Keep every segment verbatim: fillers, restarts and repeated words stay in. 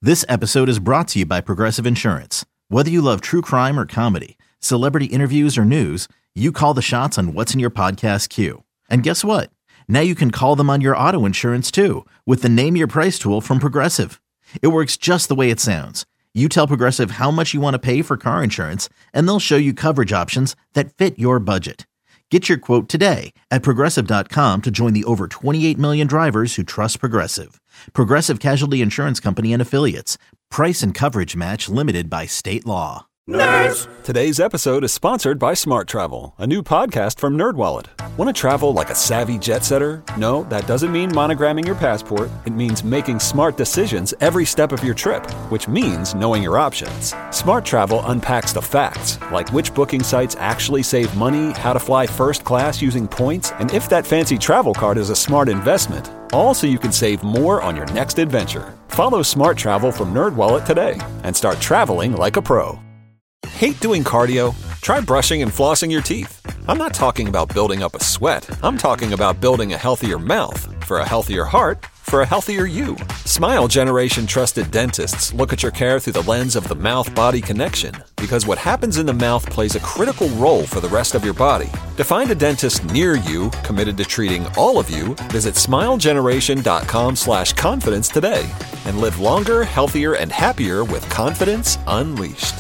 This episode is brought to you by Progressive Insurance. Whether you love true crime or comedy, celebrity interviews or news, you call the shots on what's in your podcast queue. And guess what? Now you can call them on your auto insurance too with the Name Your Price tool from Progressive. It works just the way it sounds. You tell Progressive how much you want to pay for car insurance, and they'll show you coverage options that fit your budget. Get your quote today at Progressive dot com to join the over twenty-eight million drivers who trust Progressive. Progressive Casualty Insurance Company and Affiliates. Price and coverage match limited by state law. Nerds! Today's episode is sponsored by Smart Travel, a new podcast from NerdWallet. Want to travel like a savvy jet setter? No, that doesn't mean monogramming your passport. It means making smart decisions every step of your trip, which means knowing your options. Smart Travel unpacks the facts, like which booking sites actually save money, how to fly first class using points, and if that fancy travel card is a smart investment. All so you can save more on your next adventure. Follow Smart Travel from NerdWallet today and start traveling like a pro. Hate doing cardio? Try brushing and flossing your teeth. I'm not talking about building up a sweat. I'm talking about building a healthier mouth. For a healthier heart, for a healthier you. Smile Generation trusted dentists look at your care through the lens of the mouth-body connection, because what happens in the mouth plays a critical role for the rest of your body. To find a dentist near you committed to treating all of you, visit smilegeneration.com slash confidence today and live longer, healthier, and happier with confidence unleashed.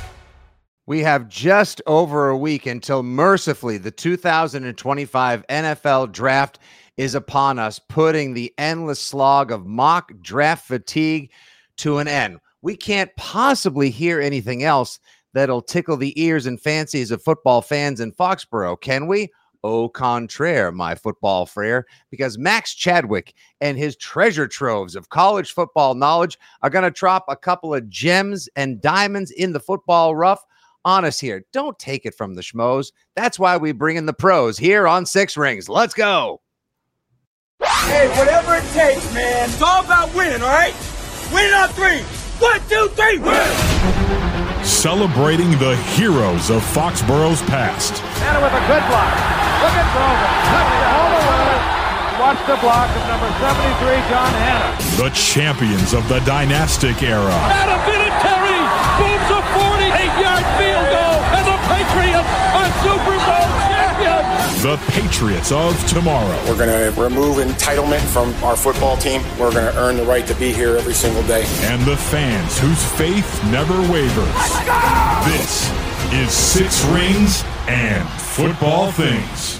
We have just over a week until, mercifully, the two thousand twenty-five N F L Draft is upon us, putting the endless slog of mock draft fatigue to an end. We can't possibly hear anything else that'll tickle the ears and fancies of football fans in Foxborough, can we? Au contraire, my football frere, because Max Chadwick and his treasure troves of college football knowledge are going to drop a couple of gems and diamonds in the football rough on us here. Don't take it from the schmoes. That's why we bring in the pros here on Six Rings. Let's go. Hey, whatever it takes, man. It's all about winning, all right? Winning on three. One, two, three, win! Celebrating the heroes of Foxborough's past. And with a good block. Look at Grover. All the way. Watch the block of number seventy-three, John Hanna. The champions of the dynastic era. Adam Vinatieri booms a forty-eight-yard field goal, and the Patriots are Super Bowl champions. The Patriots of tomorrow. We're going to remove entitlement from our football team. We're going to earn the right to be here every single day. And the fans whose faith never wavers. This is Six Rings and Football Things.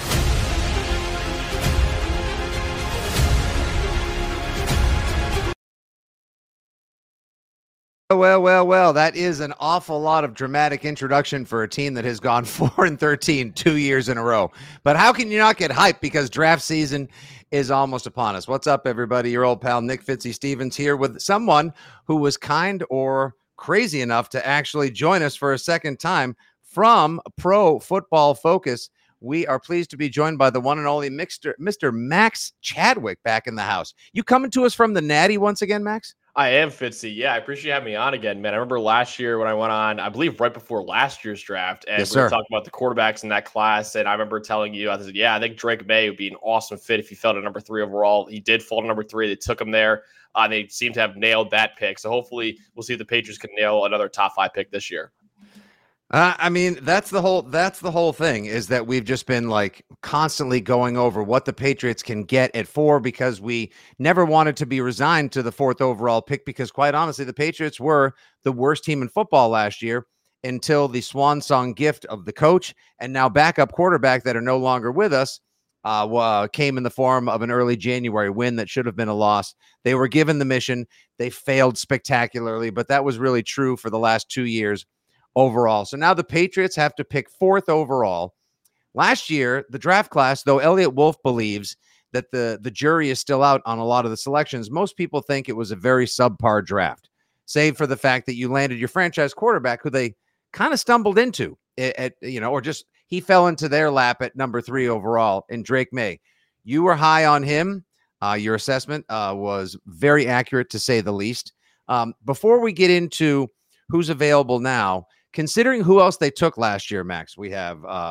Well, well, well, that is an awful lot of dramatic introduction for a team that has gone four and thirteen two years in a row. But how can you not get hyped, because draft season is almost upon us? What's up, everybody? Your old pal Nick Fitzy Stevens here with someone who was kind or crazy enough to actually join us for a second time from Pro Football Focus. We are pleased to be joined by the one and only Mister Mister Max Chadwick back in the house. You coming to us from the Natty once again, Max? I am, Fitzy. Yeah, I appreciate you having me on again, man. I remember last year when I went on, I believe right before last year's draft, and yes, we were sir. talking about the quarterbacks in that class, and I remember telling you, I said, yeah, I think Drake May would be an awesome fit if he fell to number three overall. He did fall to number three. They took him there. Uh, they seem to have nailed that pick. So hopefully we'll see if the Patriots can nail another top five pick this year. Uh, I mean, that's the whole that's the whole thing, is that we've just been like constantly going over what the Patriots can get at four, because we never wanted to be resigned to the fourth overall pick, because quite honestly, the Patriots were the worst team in football last year until the swan song gift of the coach and now backup quarterback that are no longer with us uh, uh, came in the form of an early January win that should have been a loss. They were given the mission. They failed spectacularly, but that was really true for the last two years. Overall. So now the Patriots have to pick fourth overall. Last year, the draft class, though Elliot Wolf believes that the, the jury is still out on a lot of the selections, most people think it was a very subpar draft, save for the fact that you landed your franchise quarterback, who they kind of stumbled into, at, at you know, or just he fell into their lap at number three overall in Drake May. You were high on him. Uh, your assessment uh, was very accurate, to say the least. Um, before we get into who's available now, considering who else they took last year, Max, we have um,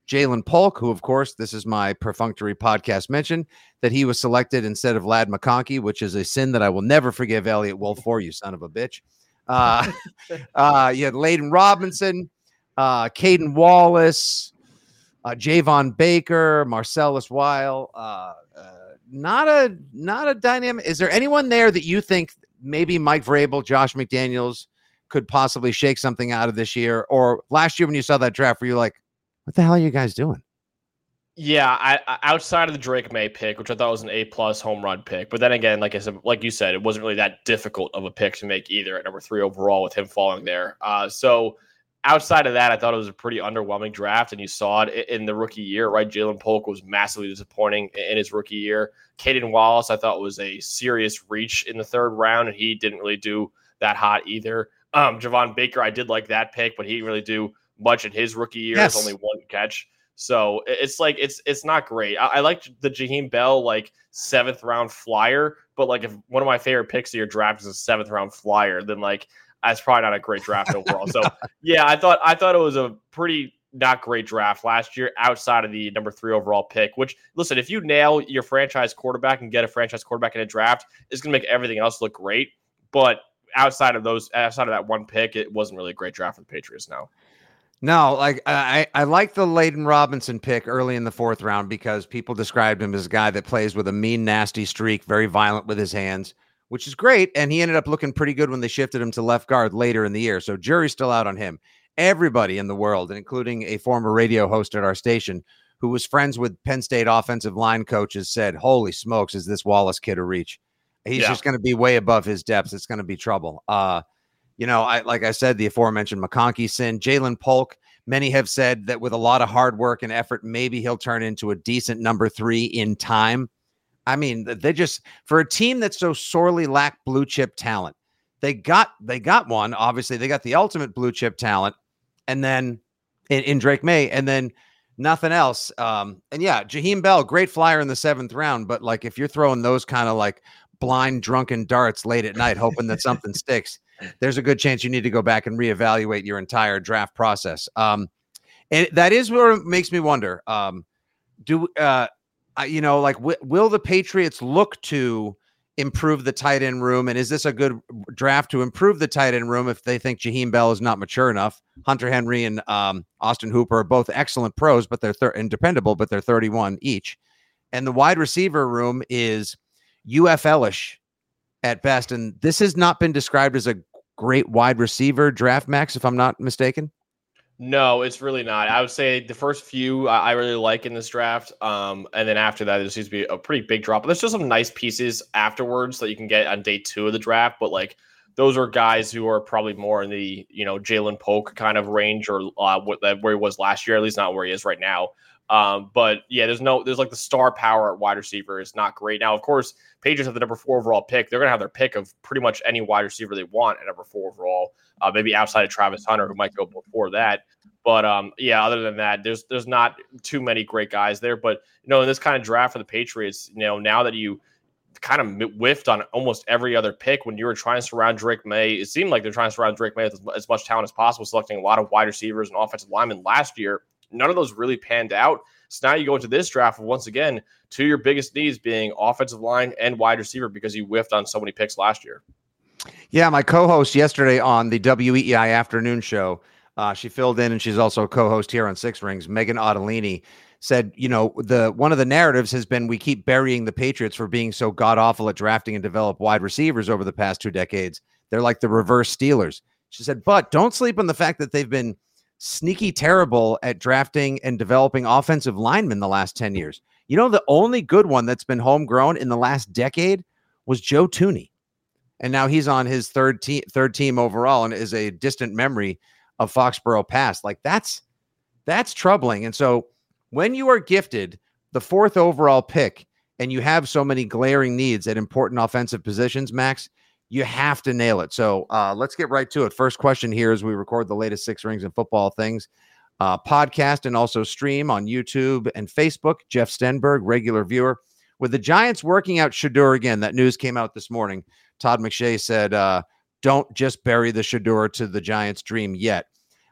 Jalen Polk, who, of course, this is my perfunctory podcast mention, that he was selected instead of Ladd McConkey, which is a sin that I will never forgive Elliot Wolf for, you son of a bitch. Uh, uh, you had Layden Robinson, uh, Caden Wallace, uh, Javon Baker, Marcellus Weil. Uh, uh, not a not a dynamic. Is there anyone there that you think maybe Mike Vrabel, Josh McDaniels could possibly shake something out of this year? Or last year when you saw that draft, were you like, what the hell are you guys doing? Yeah, I, I, outside of the Drake May pick, which I thought was an A plus home run pick, but then again, like I said, like you said, it wasn't really that difficult of a pick to make either at number three overall with him falling there. Uh, so outside of that, I thought it was a pretty underwhelming draft, and you saw it in the rookie year, right? Jalen Polk was massively disappointing in his rookie year. Caden Wallace, I thought was a serious reach in the third round, and he didn't really do that hot either. Um, Javon Baker, I did like that pick, but he didn't really do much in his rookie year. Yes. It's only one catch. So it's like it's it's not great. I, I like the Jaheim Bell like seventh round flyer, but like if one of my favorite picks of your draft is a seventh round flyer, then like that's probably not a great draft overall. So yeah, I thought I thought it was a pretty not great draft last year outside of the number three overall pick. Which listen, if you nail your franchise quarterback and get a franchise quarterback in a draft, it's gonna make everything else look great. But outside of those, outside of that one pick, it wasn't really a great draft for the Patriots now. No, like I, I like the Layden Robinson pick early in the fourth round because people described him as a guy that plays with a mean, nasty streak, very violent with his hands, which is great. And he ended up looking pretty good when they shifted him to left guard later in the year. So jury's still out on him. Everybody in the world, including a former radio host at our station who was friends with Penn State offensive line coaches, said, holy smokes, is this Wallace kid a reach? He's yeah. just going to be way above his depths. It's going to be trouble. Uh, You know, I like I said, the aforementioned McConkey sin. Jalen Polk, many have said that with a lot of hard work and effort, maybe he'll turn into a decent number three in time. I mean, they just, for a team that so sorely lacked blue chip talent, they got they got one. Obviously, they got the ultimate blue chip talent, and then in, in Drake May, and then nothing else. Um, and yeah, Jaheim Bell, great flyer in the seventh round, but like if you're throwing those kind of like blind drunken darts late at night, hoping that something sticks, there's a good chance you need to go back and reevaluate your entire draft process. Um, and that is what makes me wonder. Um, do uh, you know, like, w- will the Patriots look to improve the tight end room? And is this a good draft to improve the tight end room if they think Jaheim Bell is not mature enough? Hunter Henry and um, Austin Hooper are both excellent pros, but they're thir- and dependable, but they're thirty-one each. And the wide receiver room is U F L-ish at best. And this has not been described as a great wide receiver draft, Max, if I'm not mistaken. No, it's really not. I would say the first few I, I really like in this draft. Um, and then after that, there seems to be a pretty big drop. But there's still some nice pieces afterwards that you can get on day two of the draft. But like those are guys who are probably more in the, you know, Jalen Polk kind of range or uh, what, where he was last year, at least not where he is right now. Um, but yeah, there's no, there's like the star power at wide receiver is not great. Now, of course, Patriots have the number four overall pick. They're going to have their pick of pretty much any wide receiver they want at number four overall, uh, maybe outside of Travis Hunter, who might go before that. But um, yeah, other than that, there's, there's not too many great guys there, but you know, in this kind of draft for the Patriots, you know, now that you kind of whiffed on almost every other pick when you were trying to surround Drake May, it seemed like they're trying to surround Drake May with as, as much talent as possible, selecting a lot of wide receivers and offensive linemen last year. None of those really panned out. So now you go into this draft once again, to your biggest needs being offensive line and wide receiver because you whiffed on so many picks last year. Yeah, my co-host yesterday on the W E E I afternoon show, uh, she filled in and she's also a co-host here on Six Rings, Megan Ottolini, said, you know, the one of the narratives has been we keep burying the Patriots for being so god-awful at drafting and develop wide receivers over the past two decades. They're like the reverse Steelers. She said, but don't sleep on the fact that they've been sneaky terrible at drafting and developing offensive linemen the last ten years. You know, the only good one that's been homegrown in the last decade was Joe Thuney. And now he's on his third team, third team overall and is a distant memory of Foxborough past. Like that's, that's troubling. And so when you are gifted the fourth overall pick and you have so many glaring needs at important offensive positions, Max, you have to nail it. So uh, let's get right to it. First question here as we record the latest Six Rings and Football Things uh, podcast and also stream on YouTube and Facebook. Jeff Stenberg, regular viewer. With the Giants working out Shedeur again, that news came out this morning. Todd McShay said, uh, don't just bury the Shedeur to the Giants dream yet.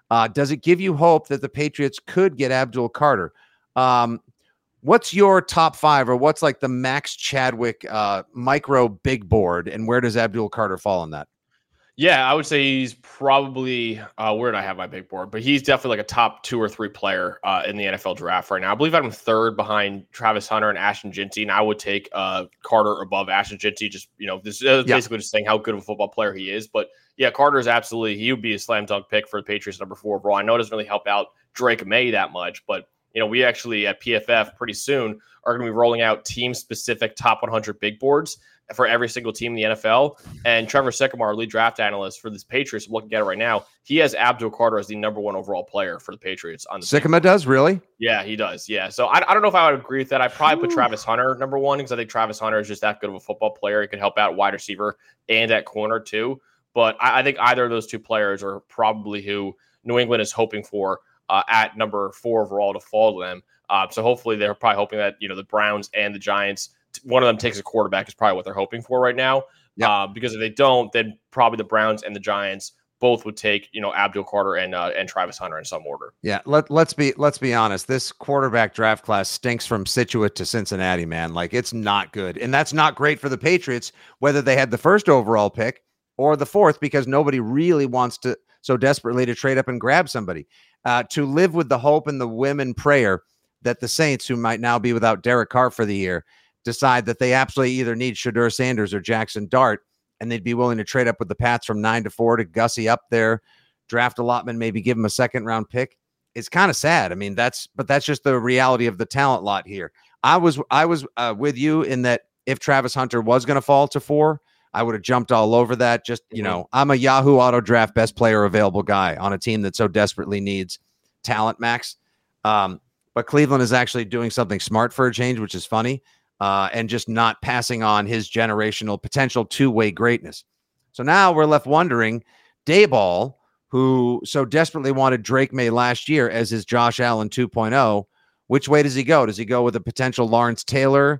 Uh, does it give you hope that the Patriots could get Abdul Carter? Um, what's your top five, or what's like the Max Chadwick uh, micro big board, and where does Abdul Carter fall on that? Yeah, I would say he's probably uh, where did I have my big board? But he's definitely like a top two or three player uh, in the N F L draft right now. I believe I'm third behind Travis Hunter and Ashton Jeanty, and I would take uh, Carter above Ashton Jeanty. Just you know, this is basically yeah. just saying how good of a football player he is. But yeah, Carter is absolutely he would be a slam dunk pick for the Patriots number four overall. I know it doesn't really help out Drake May that much, but you know, we actually at P F F pretty soon are going to be rolling out team specific top one hundred big boards for every single team in the N F L. And Trevor Sycamore, lead draft analyst for this Patriots, I'm looking at it right now. He has Abdul Carter as the number one overall player for the Patriots. On the Sycamore does, really? Yeah, he does. Yeah. So I, I don't know if I would agree with that. I probably put Travis Hunter number one because I think Travis Hunter is just that good of a football player. He could help out wide receiver and at corner too. But I, I think either of those two players are probably who New England is hoping for uh, at number four overall to fall to them. Uh, so hopefully they're probably hoping that, you know, the Browns and the Giants, one of them takes a quarterback is probably what they're hoping for right now. Yep. Uh, because if they don't, then probably the Browns and the Giants both would take, you know, Abdul Carter and uh, and Travis Hunter in some order. Yeah, let let's be let's be honest. This quarterback draft class stinks from Scituate to Cincinnati, man. Like, it's not good, and that's not great for the Patriots, whether they had the first overall pick or the fourth, because nobody really wants to so desperately to trade up and grab somebody. Uh, to live with the hope and the whim and prayer that the Saints, who might now be without Derek Carr for the year, decide that they absolutely either need Shedeur Sanders or Jackson Dart, and they'd be willing to trade up with the Pats from nine to four to gussy up their draft allotment, maybe give them a second round pick. It's kind of sad. I mean, that's, but that's just the reality of the talent lot here. I was, I was uh, with you in that if Travis Hunter was going to fall to four, I would have jumped all over that. Just, you mm-hmm. know, I'm a Yahoo Auto Draft best player available guy on a team that so desperately needs talent, Max. Um, but Cleveland is actually doing something smart for a change, which is funny. Uh, and just not passing on his generational potential two-way greatness. So now we're left wondering, Daboll, who so desperately wanted Drake May last year as his Josh Allen two point oh, which way does he go? Does he go with a potential Lawrence Taylor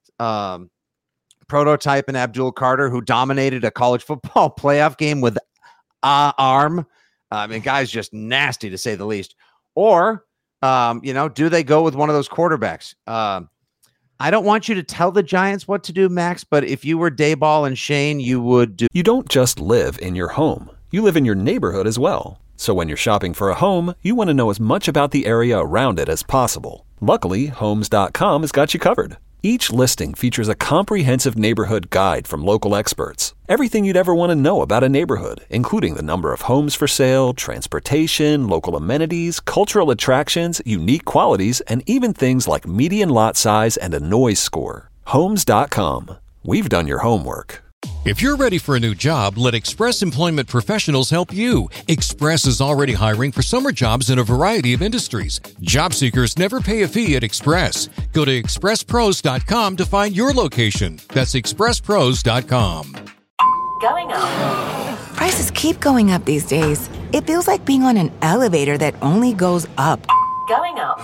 um, prototype in Abdul Carter, who dominated a college football playoff game with uh, arm? I mean, guy's just nasty to say the least. Or, um, you know, do they go with one of those quarterbacks? Um, I don't want you to tell the Giants what to do, Max, but if you were Daboll and Shane, you would do. You don't just live in your home. You live in your neighborhood as well. So when you're shopping for a home, you want to know as much about the area around it as possible. Luckily, Homes dot com has got you covered. Each listing features a comprehensive neighborhood guide from local experts. Everything you'd ever want to know about a neighborhood, including the number of homes for sale, transportation, local amenities, cultural attractions, unique qualities, and even things like median lot size and a noise score. Homes dot com. We've done your homework. If you're ready for a new job, let Express Employment Professionals help you. Express is already hiring for summer jobs in a variety of industries. Job seekers never pay a fee at Express. Go to express pros dot com to find your location. That's express pros dot com. Going up. Prices keep going up these days. It feels like being on an elevator that only goes up. Going up.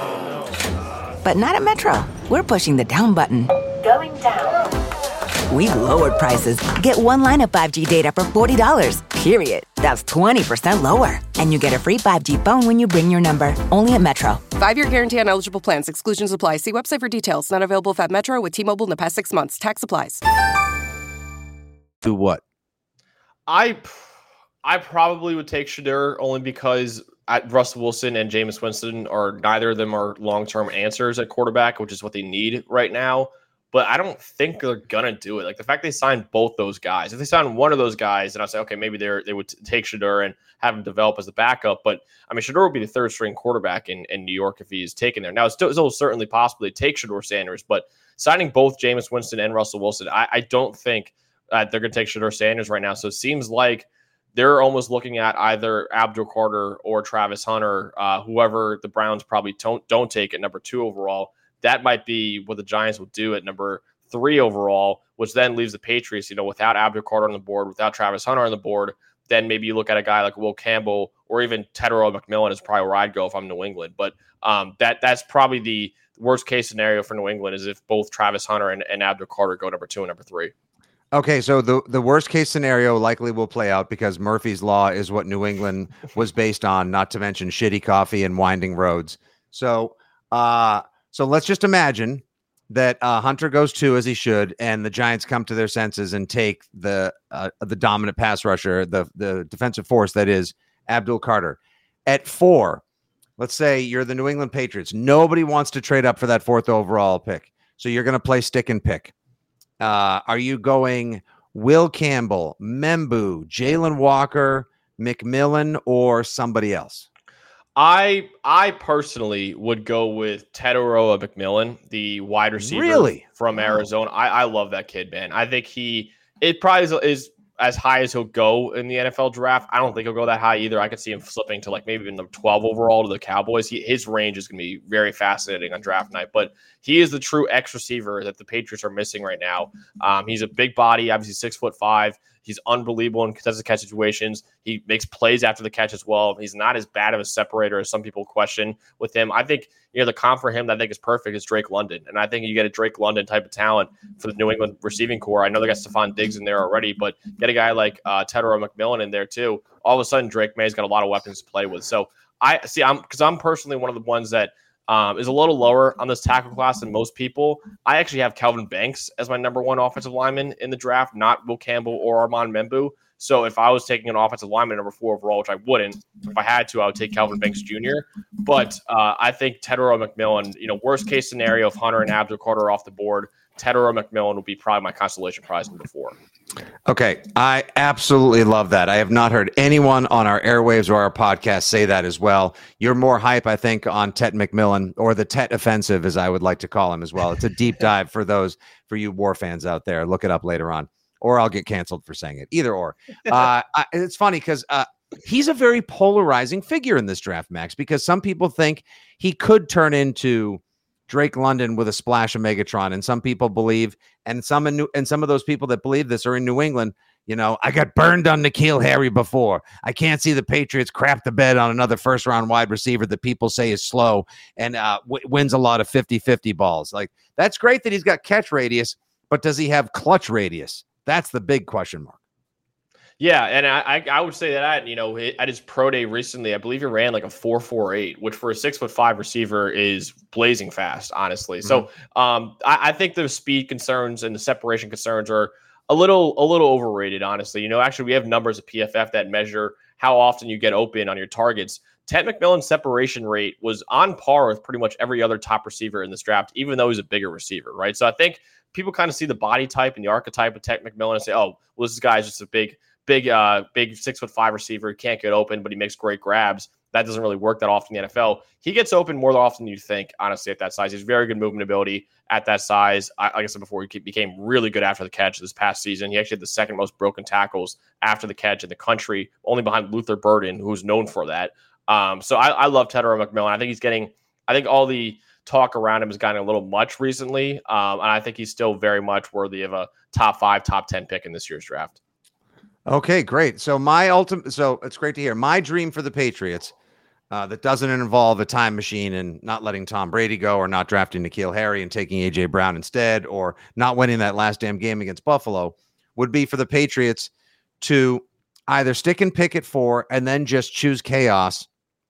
But not at Metro. We're pushing the down button. Going down. We've lowered prices. Get one line of five G data for forty dollars, period. That's twenty percent lower. And you get a free five G phone when you bring your number. Only at Metro. Five-year guarantee on eligible plans. Exclusions apply. See website for details. Not available at Metro with T-Mobile in the past six months. Tax applies. Do what? I I probably would take Shedeur only because at Russell Wilson and Jameis Winston are neither of them are long-term answers at quarterback, which is what they need right now. But I don't think they're gonna do it. Like the fact they signed both those guys. If they signed one of those guys, then I'd say, okay, maybe they they would take Shedeur and have him develop as a backup. But I mean, Shedeur would be the third string quarterback in, in New York if he's taken there. Now it's still, still certainly possible to take Shedeur Sanders, but signing both Jameis Winston and Russell Wilson, I, I don't think uh, they're gonna take Shedeur Sanders right now. So it seems like they're almost looking at either Abdul Carter or Travis Hunter, uh, whoever the Browns probably don't don't take at number two overall. That might be what the Giants will do at number three overall, which then leaves the Patriots, you know, without Abdul Carter on the board, without Travis Hunter on the board. Then maybe you look at a guy like Will Campbell or even Tetairoa McMillan is probably where I'd go if I'm New England. But um, that that's probably the worst case scenario for New England is if both Travis Hunter and, and Abdul Carter go number two and number three. Okay, so the, the worst case scenario likely will play out because Murphy's Law is what New England was based on, not to mention shitty coffee and winding roads. So uh, so let's just imagine that uh, Hunter goes two as he should, and the Giants come to their senses and take the uh, the dominant pass rusher, the, the defensive force that is Abdul Carter. At four, let's say you're the New England Patriots. Nobody wants to trade up for that fourth overall pick. So you're going to play stick and pick. Uh, are you going Will Campbell, Membu, Jalen Walker, McMillan, or somebody else? I I personally would go with Tetairoa McMillan, the wide receiver really? from Arizona. I, I love that kid, man. I think he it probably is, is as high as he'll go in the N F L draft. I don't think he'll go that high either. I could see him slipping to like maybe even the twelve overall to the Cowboys. He, his range is going to be very fascinating on draft night, but he is the true X receiver that the Patriots are missing right now. Um, he's a big body, obviously six foot five. He's unbelievable in contested catch situations. He makes plays after the catch as well. He's not as bad of a separator as some people question with him. I think, you know, the comp for him that I think is perfect is Drake London. And I think you get a Drake London type of talent for the New England receiving core. I know they got Stephon Diggs in there already, but get a guy like uh, Tetairoa McMillan in there too. All of a sudden, Drake May's got a lot of weapons to play with. So I see, I'm because I'm personally one of the ones that Um, is a little lower on this tackle class than most people. I actually have Kelvin Banks as my number one offensive lineman in the draft, not Will Campbell or Armand Membu. So if I was taking an offensive lineman number four overall, which I wouldn't, if I had to, I would take Kelvin Banks Junior But uh, I think Tetairoa McMillan, you know, worst case scenario, if Hunter and Abdul Carter are off the board, Tetairoa McMillan would be probably my consolation prize number four. Okay, I absolutely love that. I have not heard anyone on our airwaves or our podcast say that as well. You're more hype, I think, on Tet McMillan, or the Tet offensive, as I would like to call him as well. It's a deep dive for those, for you War fans out there. Look it up later on, or I'll get canceled for saying it. Either or. Uh, I, it's funny because uh, he's a very polarizing figure in this draft, Max, because some people think he could turn into Drake London with a splash of Megatron, and some people believe, and some in New, and some of those people that believe this are in New England. You know, I got burned on N'Keal Harry before. I can't see the Patriots crap the bed on another first round wide receiver that people say is slow and uh, w- wins a lot of fifty-fifty balls. Like, that's great that he's got catch radius, but does he have clutch radius? That's the big question mark. Yeah, and I I would say that at, you know, at his pro day recently, I believe he ran like a four four eight, which for a six foot five receiver is blazing fast, honestly. Mm-hmm. So um, I, I think the speed concerns and the separation concerns are a little a little overrated, honestly. You know, actually, we have numbers at P F F that measure how often you get open on your targets. Tet McMillan's separation rate was on par with pretty much every other top receiver in this draft, even though he's a bigger receiver, right? So I think people kind of see the body type and the archetype of Tet McMillan and say, oh, well, this guy's just a big Big, uh, big six foot five receiver. He can't get open, but he makes great grabs. That doesn't really work that often in the N F L. He gets open more often than you think, honestly, at that size. He's very good movement ability at that size. I, like I said before, he became really good after the catch this past season. He actually had the second most broken tackles after the catch in the country, only behind Luther Burden, who's known for that. Um, so I, I love Tetairoa McMillan. I think he's getting, I think all the talk around him has gotten a little much recently. Um, and I think he's still very much worthy of a top five, top ten pick in this year's draft. Okay, great. So my ultimate, so it's great to hear. My dream for the Patriots uh, that doesn't involve a time machine and not letting Tom Brady go, or not drafting N'Keal Harry and taking A J Brown instead, or not winning that last damn game against Buffalo, would be for the Patriots to either stick and pick at four and then just choose chaos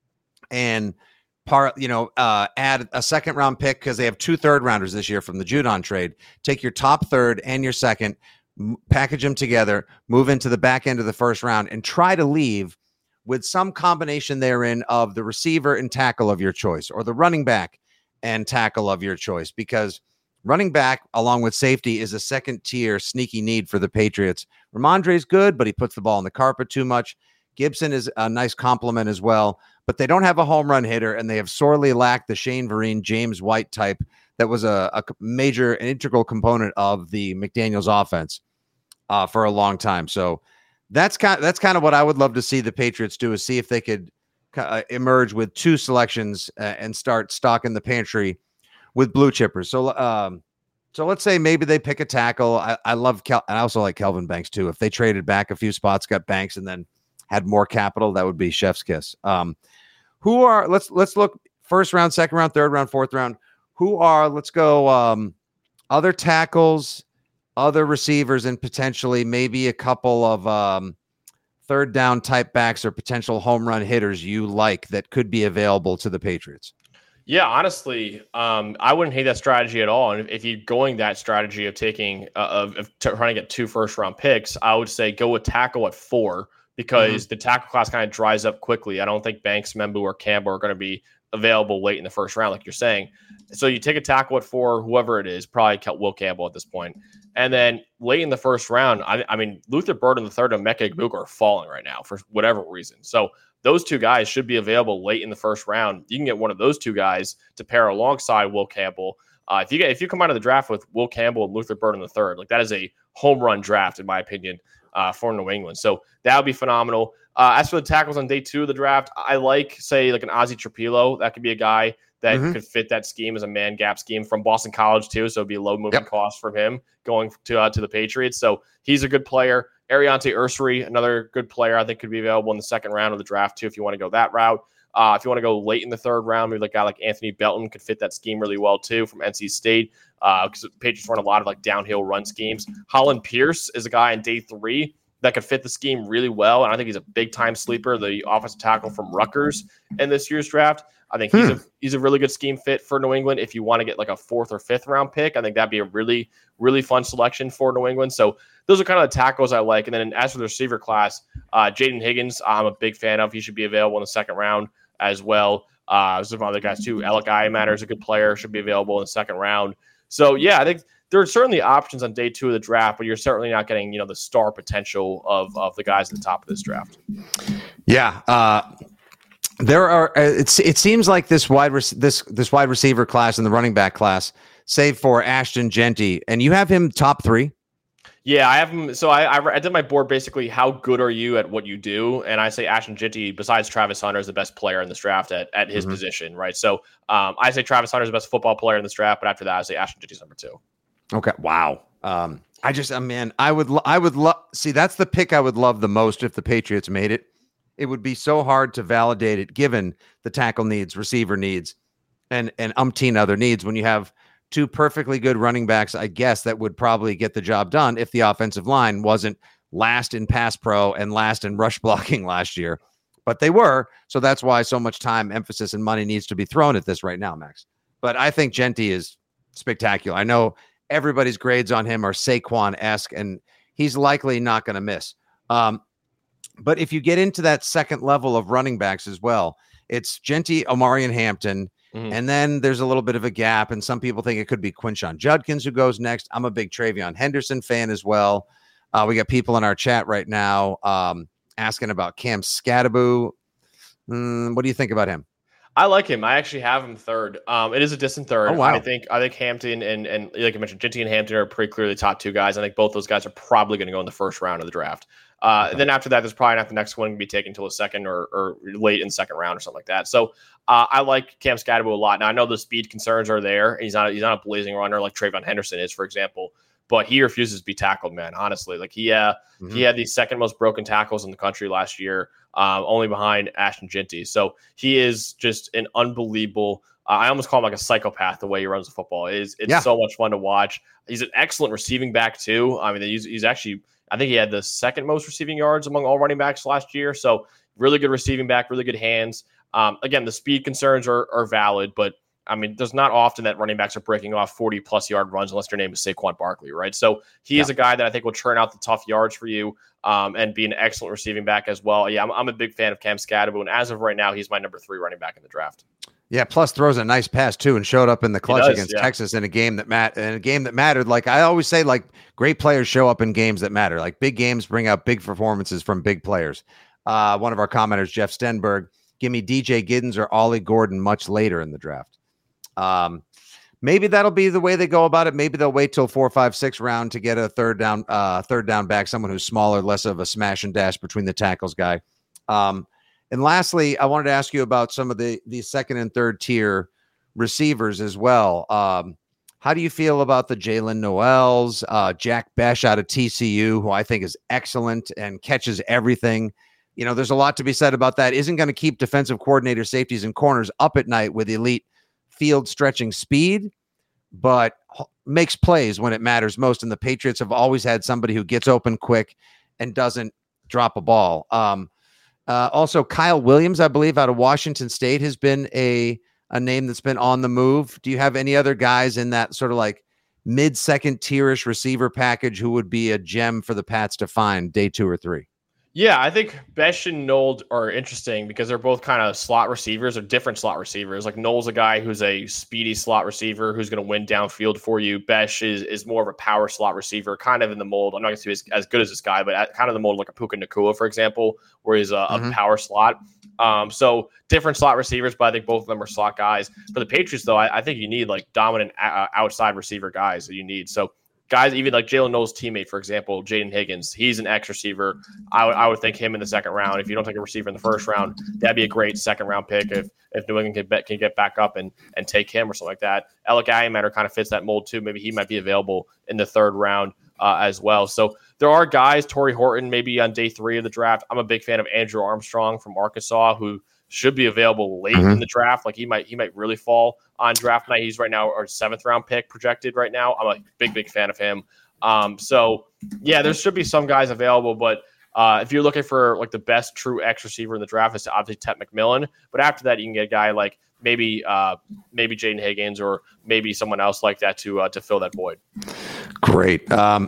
and part, you know, uh, add a second round pick, because they have two third rounders this year from the Judon trade. Take your top third and your second, package them together, move into the back end of the first round, and try to leave with some combination therein of the receiver and tackle of your choice, or the running back and tackle of your choice, because running back along with safety is a second tier sneaky need for the Patriots. Ramondre's good, but he puts the ball on the carpet too much. Gibson is a nice compliment as well, but they don't have a home run hitter, and they have sorely lacked the Shane Vereen, James White type that was a, a major and integral component of the McDaniels offense uh, for a long time. So that's kind of, that's kind of what I would love to see the Patriots do, is see if they could uh, emerge with two selections uh, and start stocking the pantry with blue chippers. So, um, so let's say maybe they pick a tackle. I, I love, Kel- I also like Kelvin Banks too. If they traded back a few spots, got Banks, and then had more capital, that would be chef's kiss. Um, who are, let's, let's look first round, second round, third round, fourth round. Who are, let's go, um, other tackles other receivers and potentially maybe a couple of um, third down type backs or potential home run hitters you like that could be available to the Patriots? Yeah, honestly, um, I wouldn't hate that strategy at all. And if, if you're going that strategy of taking uh, of, of t- trying to get two first round picks, I would say go with tackle at four because mm-hmm. the tackle class kind of dries up quickly. I don't think Banks, Membu, or Campbell are going to be available late in the first round, like you're saying. So you take a tackle at four, whoever it is, probably Will Campbell at this point. And then late in the first round, I, I mean, Luther Burden the third and Emeka Egbuka are falling right now for whatever reason. So those two guys should be available late in the first round. You can get one of those two guys to pair alongside Will Campbell. Uh, if you get if you come out of the draft with Will Campbell and Luther Burden the third, like that is a home run draft in my opinion uh, for New England. So that would be phenomenal. Uh, as for the tackles on day two of the draft, I like say like an Ozzie Trapilo. That could be a guy that mm-hmm. could fit that scheme as a man gap scheme from Boston College too. So it'd be a low moving yep. cost from him going to uh, to the Patriots. So he's a good player. Ariante Ursary, another good player, I think could be available in the second round of the draft too if you want to go that route. Uh, if you want to go late in the third round, maybe like a guy like Anthony Belton could fit that scheme really well too from N C State because uh, the Patriots run a lot of like downhill run schemes. Holland Pierce is a guy in day three that could fit the scheme really well, and I think he's a big-time sleeper, the offensive tackle from Rutgers in this year's draft. I think he's hmm. a he's a really good scheme fit for New England. If you want to get like a fourth or fifth round pick, I think that'd be a really, really fun selection for New England. So those are kind of the tackles I like. And then as for the receiver class, uh, Jaden Higgins, I'm a big fan of. He should be available in the second round as well. Uh, some other guys too. Alec Ayematter is a good player, should be available in the second round. So yeah, I think there are certainly options on day two of the draft, but you're certainly not getting, you know, the star potential of of the guys at the top of this draft. Yeah. Uh, There are. Uh, it's. It seems like this wide rec- this this wide receiver class and the running back class, save for Ashton Jeanty, and you have him top three. Yeah, I have him. So I, I I did my board basically. How good are you at what you do? And I say Ashton Jeanty, besides Travis Hunter, is the best player in this draft at at his mm-hmm. position, right? So um, I say Travis Hunter is the best football player in this draft, but after that, I say Ashton Jeanty's number two. Okay. Wow. Um, I just, uh, man, I would, lo- I would love. See, that's the pick I would love the most if the Patriots made it. It would be so hard to validate it given the tackle needs, receiver needs, and and umpteen other needs when you have two perfectly good running backs, I guess, that would probably get the job done if the offensive line wasn't last in pass pro and last in rush blocking last year. But they were, so that's why so much time, emphasis, and money needs to be thrown at this right now, Max. But I think Jeanty is spectacular. I know everybody's grades on him are Saquon-esque, and he's likely not going to miss. Um, But if you get into that second level of running backs as well, it's Jeanty, Omari, and Hampton. Mm-hmm. And then there's a little bit of a gap. And some people think it could be Quinshon Judkins who goes next. I'm a big Travion Henderson fan as well. Uh, we got people in our chat right now um, asking about Cam Skattebo. Mm, what do you think about him? I like him. I actually have him third. Um, it is a distant third. Oh, wow. I think I think Hampton and and like I mentioned, Jeanty and Hampton are pretty clearly the top two guys. I think both those guys are probably going to go in the first round of the draft. Uh, okay. Then after that, there's probably not the next one to be taken until a second or, or late in the second round or something like that. So uh, I like Cam Skattebo a lot. Now I know the speed concerns are there. He's not he's not a blazing runner like Travion Henderson is, for example. But he refuses to be tackled, man. Honestly, like he uh, mm-hmm. he had the second most broken tackles in the country last year, um, only behind Ashton Jeanty. So he is just an unbelievable. Uh, I almost call him like a psychopath the way he runs the football. It is it's yeah. so much fun to watch. He's an excellent receiving back too. I mean, he's he's actually I think he had the second most receiving yards among all running backs last year. So really good receiving back, really good hands. Um, again, the speed concerns are are valid, but I mean, there's not often that running backs are breaking off forty plus yard runs unless their name is Saquon Barkley, right? So he yeah. is a guy that I think will churn out the tough yards for you um, and be an excellent receiving back as well. Yeah, I'm, I'm a big fan of Cam Skattebo, and as of right now, he's my number three running back in the draft. Yeah, plus throws a nice pass too, and showed up in the clutch does, against yeah. Texas in a game that mat in a game that mattered. Like I always say, like great players show up in games that matter. Like big games bring out big performances from big players. Uh, one of our commenters, Jeff Stenberg, give me D J Giddens or Ollie Gordon much later in the draft. Um, maybe that'll be the way they go about it. Maybe they'll wait till four, five, six round to get a third down, uh, third down back, someone who's smaller, less of a smash and dash between the tackles guy. Um, and lastly, I wanted to ask you about some of the, the second and third tier receivers as well. Um, how do you feel about the Jalen Noels, uh, Jack Besh out of T C U, who I think is excellent and catches everything? You know, there's a lot to be said about that. Isn't going to keep defensive coordinator, safeties, and corners up at night with elite field stretching speed, but makes plays when it matters most. And the Patriots have always had somebody who gets open quick and doesn't drop a ball. Um, uh, also, Kyle Williams, I believe, out of Washington State has been a, a name that's been on the move. Do you have any other guys in that sort of like mid-second tierish receiver package who would be a gem for the Pats to find day two or three? Yeah, I think Besh and Nold are interesting because they're both kind of slot receivers or different slot receivers. Like Nold's a guy who's a speedy slot receiver who's going to win downfield for you. Besh is is more of a power slot receiver, kind of in the mold. I'm not going to say as, as good as this guy, but at, kind of the mold like a Puka Nacua, for example, where he's a, mm-hmm. a power slot. Um, so different slot receivers, but I think both of them are slot guys. For the Patriots, though, I, I think you need like dominant uh, outside receiver guys that you need. So guys, even like Jalen Noll's teammate, for example, Jaden Higgins, he's an X receiver. I, w- I would think him in the second round. If you don't take a receiver in the first round, that'd be a great second round pick if if New England can, bet, can get back up and and take him or something like that. Alec Ayamatter kind of fits that mold too. Maybe he might be available in the third round uh, as well. So there are guys, Torrey Horton, maybe on day three of the draft. I'm a big fan of Andrew Armstrong from Arkansas, who should be available late mm-hmm. in the draft. Like he might he might really fall on draft night. He's right now our seventh round pick projected right now. I'm a big, big fan of him. Um, so yeah, there should be some guys available, but uh, if you're looking for like the best true X receiver in the draft, it's obviously Ted McMillan. But after that, you can get a guy like maybe uh, maybe Jaden Higgins or maybe someone else like that to uh, to fill that void. Great. Um,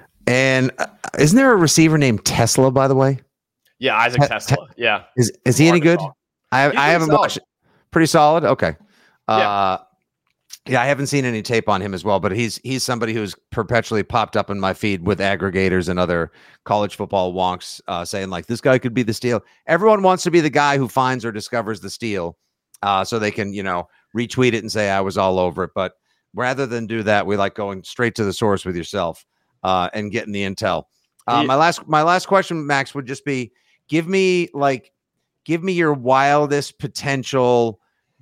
and uh, isn't there a receiver named Tesla, by the way? Yeah, Isaac Te- Tesla. Yeah. Is is he any good? I I haven't solid. watched. Pretty solid. Okay. Uh, yeah. Yeah, I haven't seen any tape on him as well, but he's he's somebody who's perpetually popped up in my feed with aggregators and other college football wonks uh, saying like this guy could be the steal. Everyone wants to be the guy who finds or discovers the steal, uh, so they can you know retweet it and say I was all over it. But rather than do that, we like going straight to the source with yourself uh, and getting the intel. Uh, my last my last question, Max, would just be give me like give me your wildest potential.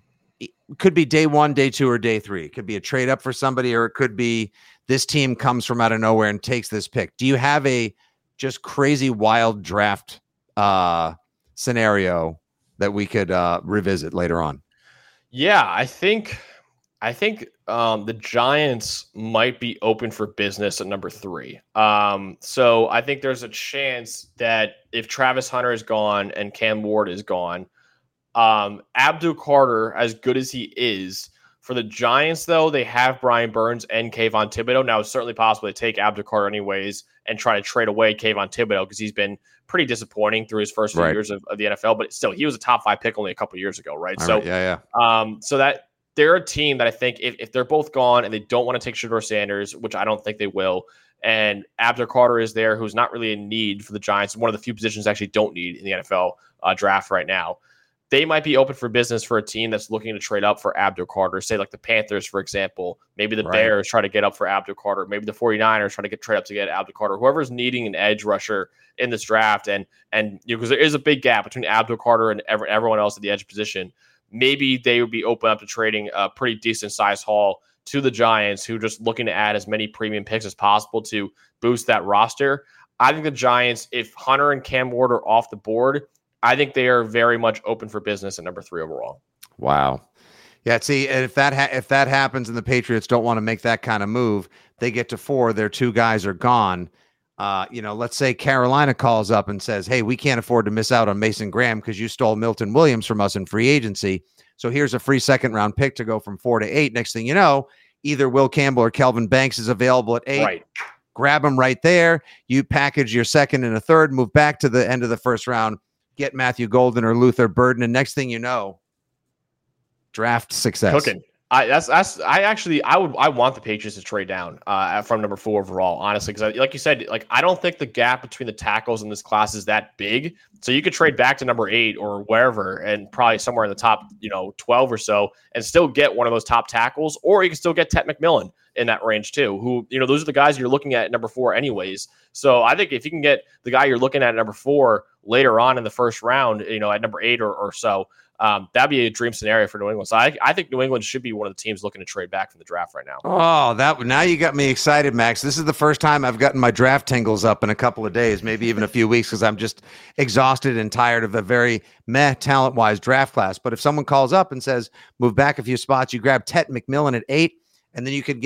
Could be day one, day two, or day three. It could be a trade up for somebody, or it could be this team comes from out of nowhere and takes this pick. Do you have a just crazy wild draft uh, scenario that we could uh, revisit later on? Yeah, I think I think um, the Giants might be open for business at number three. Um, so I think there's a chance that if Travis Hunter is gone and Cam Ward is gone, Um, Abdul Carter, as good as he is, for the Giants, though, they have Brian Burns and Kayvon Thibodeau. Now, it's certainly possible to take Abdul Carter anyways and try to trade away Kayvon Thibodeau because he's been pretty disappointing through his first few right. years of, of the N F L. But still, he was a top five pick only a couple years ago, right? All so, right. yeah, yeah. Um, so that they're a team that I think if, if they're both gone and they don't want to take Shedeur Sanders, which I don't think they will, and Abdul Carter is there, who's not really in need for the Giants, one of the few positions they actually don't need in the N F L uh, draft right now. They might be open for business for a team that's looking to trade up for Abdul Carter, say like the Panthers, for example. Maybe the right. Bears try to get up for Abdul Carter. Maybe the 49ers try to get trade up to get Abdul Carter. Whoever's needing an edge rusher in this draft, and and you know, because there is a big gap between Abdul Carter and ever, everyone else at the edge position, maybe they would be open up to trading a pretty decent size haul to the Giants, who are just looking to add as many premium picks as possible to boost that roster. I think the Giants, if Hunter and Cam Ward are off the board, I think they are very much open for business at number three overall. Wow. Yeah, see, if that ha- if that happens and the Patriots don't want to make that kind of move, they get to four, their two guys are gone. Uh, you know, let's say Carolina calls up and says, hey, we can't afford to miss out on Mason Graham because you stole Milton Williams from us in free agency. So here's a free second round pick to go from four to eight. Next thing you know, either Will Campbell or Kelvin Banks is available at eight. Right. Grab them right there. You package your second and a third, move back to the end of the first round, get Matthew Golden or Luther Burden, and next thing you know, draft success. Cooking. I that's that's I actually I would I want the Patriots to trade down uh, from number four overall, honestly, because like you said, like I don't think the gap between the tackles in this class is that big. So you could trade back to number eight or wherever, and probably somewhere in the top, you know, twelve or so, and still get one of those top tackles, or you can still get Ted McMillan in that range too. Who, you know, those are the guys you're looking at at number four, anyways. So I think if you can get the guy you're looking at at number four later on in the first round, you know, at number eight or, or so. Um, that'd be a dream scenario for New England. So I, I think New England should be one of the teams looking to trade back from the draft right now. Oh, that now you got me excited, Max. This is the first time I've gotten my draft tingles up in a couple of days, maybe even a few weeks, because I'm just exhausted and tired of a very meh talent-wise draft class. But if someone calls up and says, move back a few spots, you grab Ted McMillan at eight, and then you could get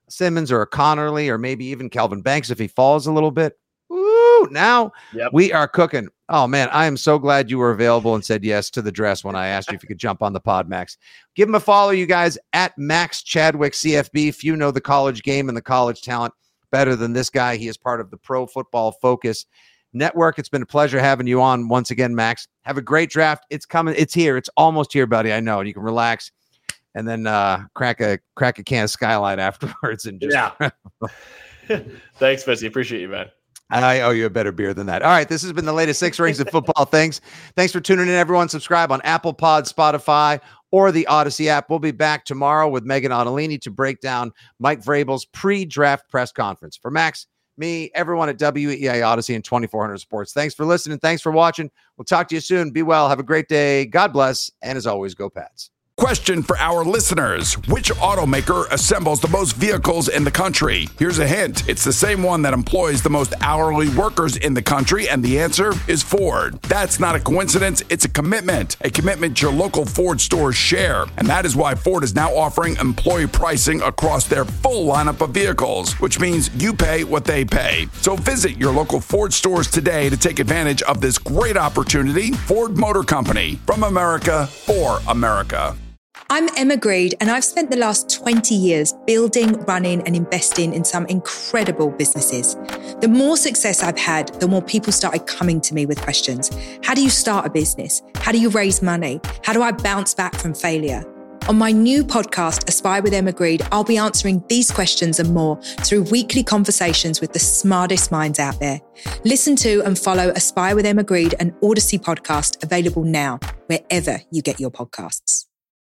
Simmons or a Connerly or maybe even Kelvin Banks if he falls a little bit. Woo! Now yep. we are cooking. Oh, man, I am so glad you were available and said yes to the dress when I asked you if you could jump on the pod, Max. Give him a follow, you guys, at Max Chadwick C F B. Few know the college game and the college talent better than this guy. He is part of the Pro Football Focus Network. It's been a pleasure having you on once again, Max. Have a great draft. It's coming. It's here. It's almost here, buddy. I know. You can relax and then uh, crack a crack a can of Skyline afterwards. And just yeah. Thanks, Fitzy. Appreciate you, man. I owe you a better beer than that. All right. This has been the latest Six Rings of Football Things. Thanks for tuning in, everyone. Subscribe on Apple Pod, Spotify, or the Odyssey app. We'll be back tomorrow with Megan Ottolini to break down Mike Vrabel's pre-draft press conference. For Max, me, everyone at W E I Odyssey and twenty-four hundred Sports. Thanks for listening. Thanks for watching. We'll talk to you soon. Be well. Have a great day. God bless. And as always, go Pats. Question for our listeners. Which automaker assembles the most vehicles in the country? Here's a hint. It's the same one that employs the most hourly workers in the country, and the answer is Ford. That's not a coincidence. It's a commitment. A commitment your local Ford stores share. And that is why Ford is now offering employee pricing across their full lineup of vehicles, which means you pay what they pay. So visit your local Ford stores today to take advantage of this great opportunity. Ford Motor Company, from America for America. I'm Emma Greed, and I've spent the last twenty years building, running, and investing in some incredible businesses. The more success I've had, the more people started coming to me with questions. How do you start a business? How do you raise money? How do I bounce back from failure? On my new podcast, Aspire with Emma Greed, I'll be answering these questions and more through weekly conversations with the smartest minds out there. Listen to and follow Aspire with Emma Greed, an Odyssey podcast, available now, wherever you get your podcasts.